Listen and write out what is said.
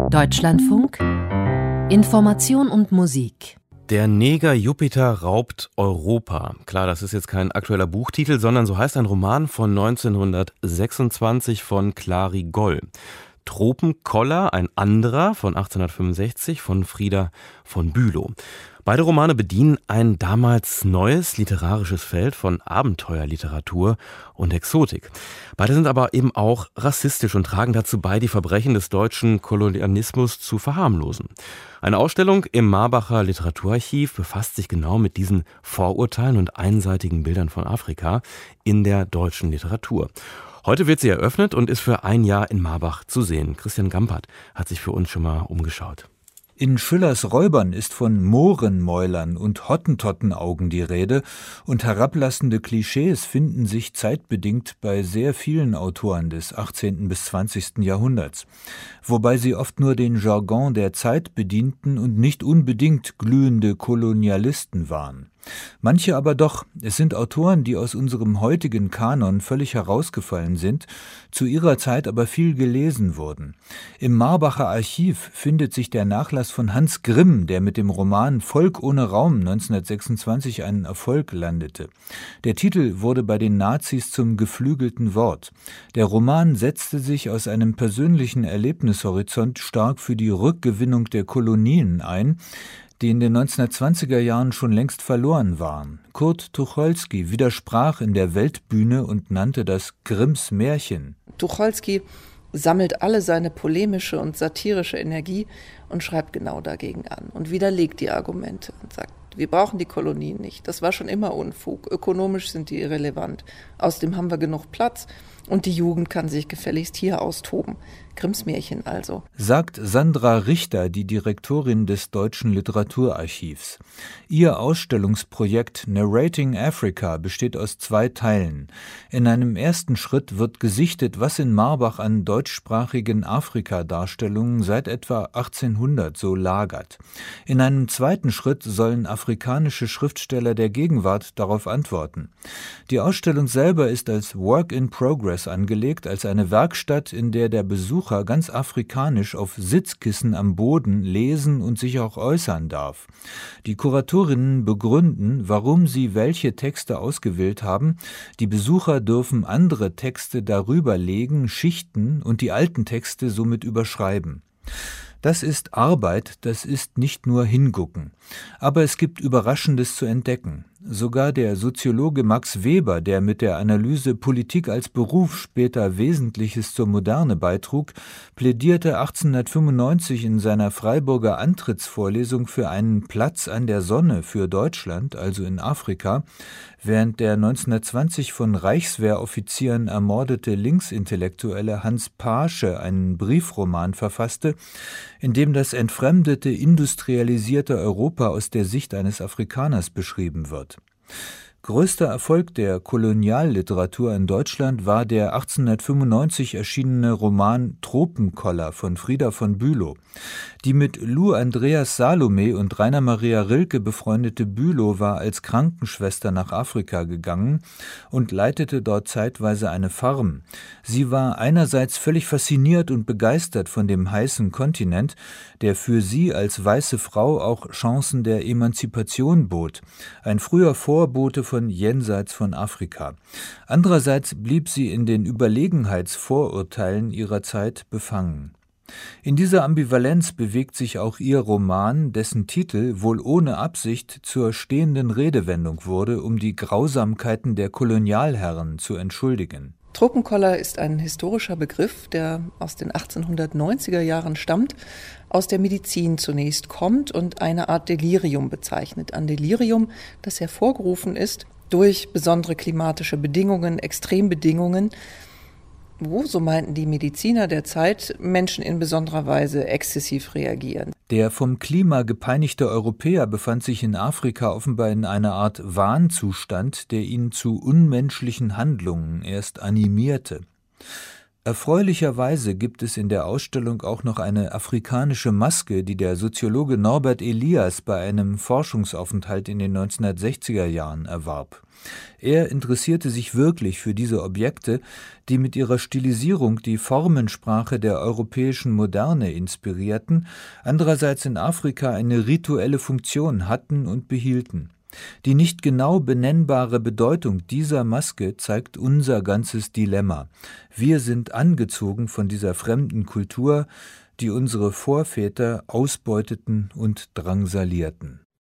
Deutschlandfunk Information und Musik. Der Neger Jupiter raubt Europa. Klar, das ist jetzt kein aktueller Buchtitel, sondern so heißt ein Roman von 1926 von Clary Goll. Tropenkoller, ein anderer von 1865 von Frieda von Bülow. Beide Romane bedienen ein damals neues literarisches Feld von Abenteuerliteratur und Exotik. Beide sind aber eben auch rassistisch und tragen dazu bei, die Verbrechen des deutschen Kolonialismus zu verharmlosen. Eine Ausstellung im Marbacher Literaturarchiv befasst sich genau mit diesen Vorurteilen und einseitigen Bildern von Afrika in der deutschen Literatur. Heute wird sie eröffnet und ist für ein Jahr in Marbach zu sehen. Christian Gampert hat sich für uns schon mal umgeschaut. In Schillers Räubern ist von Mohrenmäulern und Hottentottenaugen die Rede, und herablassende Klischees finden sich zeitbedingt bei sehr vielen Autoren des 18. bis 20. Jahrhunderts, wobei sie oft nur den Jargon der Zeit bedienten und nicht unbedingt glühende Kolonialisten waren. Manche aber doch. Es sind Autoren, die aus unserem heutigen Kanon völlig herausgefallen sind, zu ihrer Zeit aber viel gelesen wurden. Im Marbacher Archiv findet sich der Nachlass von Hans Grimm, der mit dem Roman Volk ohne Raum 1926 einen Erfolg landete. Der Titel wurde bei den Nazis zum geflügelten Wort. Der Roman setzte sich aus einem persönlichen Erlebnishorizont stark für die Rückgewinnung der Kolonien ein, die in den 1920er Jahren schon längst verloren waren. Kurt Tucholsky widersprach in der Weltbühne und nannte das Grimms Märchen. Tucholsky sammelt alle seine polemische und satirische Energie und schreibt genau dagegen an und widerlegt die Argumente und sagt, wir brauchen die Kolonien nicht. Das war schon immer Unfug. Ökonomisch sind die irrelevant. Außerdem haben wir genug Platz und die Jugend kann sich gefälligst hier austoben. Grimms Märchen also. Sagt Sandra Richter, die Direktorin des Deutschen Literaturarchivs. Ihr Ausstellungsprojekt Narrating Africa besteht aus 2 Teilen. In einem ersten Schritt wird gesichtet, was in Marbach an deutschsprachigen Afrika-Darstellungen seit etwa 1800 so lagert. In einem zweiten Schritt sollen afrikanische Schriftsteller der Gegenwart darauf antworten. Die Ausstellung selber ist als Work in Progress angelegt, als eine Werkstatt, in der der Besucher ganz afrikanisch auf Sitzkissen am Boden lesen und sich auch äußern darf. Die Kuratorinnen begründen, warum sie welche Texte ausgewählt haben. Die Besucher dürfen andere Texte darüber legen, schichten und die alten Texte somit überschreiben. Das ist Arbeit, das ist nicht nur Hingucken. Aber es gibt Überraschendes zu entdecken. Sogar der Soziologe Max Weber, der mit der Analyse Politik als Beruf später Wesentliches zur Moderne beitrug, plädierte 1895 in seiner Freiburger Antrittsvorlesung für einen Platz an der Sonne für Deutschland, also in Afrika, während der 1920 von Reichswehroffizieren ermordete Linksintellektuelle Hans Paasche einen Briefroman verfasste, in dem das entfremdete, industrialisierte Europa aus der Sicht eines Afrikaners beschrieben wird. Größter Erfolg der Kolonialliteratur in Deutschland war der 1895 erschienene Roman Tropenkoller von Frieda von Bülow. Die mit Lou Andreas Salome und Rainer Maria Rilke befreundete Bülow war als Krankenschwester nach Afrika gegangen und leitete dort zeitweise eine Farm. Sie war einerseits völlig fasziniert und begeistert von dem heißen Kontinent, der für sie als weiße Frau auch Chancen der Emanzipation bot, ein früher Vorbote von jenseits von Afrika. Andererseits blieb sie in den Überlegenheitsvorurteilen ihrer Zeit befangen. In dieser Ambivalenz bewegt sich auch ihr Roman, dessen Titel wohl ohne Absicht zur stehenden Redewendung wurde, um die Grausamkeiten der Kolonialherren zu entschuldigen. Tropenkoller ist ein historischer Begriff, der aus den 1890er Jahren stammt, aus der Medizin zunächst kommt und eine Art Delirium bezeichnet. Ein Delirium, das hervorgerufen ist durch besondere klimatische Bedingungen, Extrembedingungen, wo, so meinten die Mediziner der Zeit, Menschen in besonderer Weise exzessiv reagieren. Der vom Klima gepeinigte Europäer befand sich in Afrika offenbar in einer Art Wahnzustand, der ihn zu unmenschlichen Handlungen erst animierte. Erfreulicherweise gibt es in der Ausstellung auch noch eine afrikanische Maske, die der Soziologe Norbert Elias bei einem Forschungsaufenthalt in den 1960er Jahren erwarb. Er interessierte sich wirklich für diese Objekte, die mit ihrer Stilisierung die Formensprache der europäischen Moderne inspirierten, andererseits in Afrika eine rituelle Funktion hatten und behielten. Die nicht genau benennbare Bedeutung dieser Maske zeigt unser ganzes Dilemma. Wir sind angezogen von dieser fremden Kultur, die unsere Vorväter ausbeuteten und drangsalierten.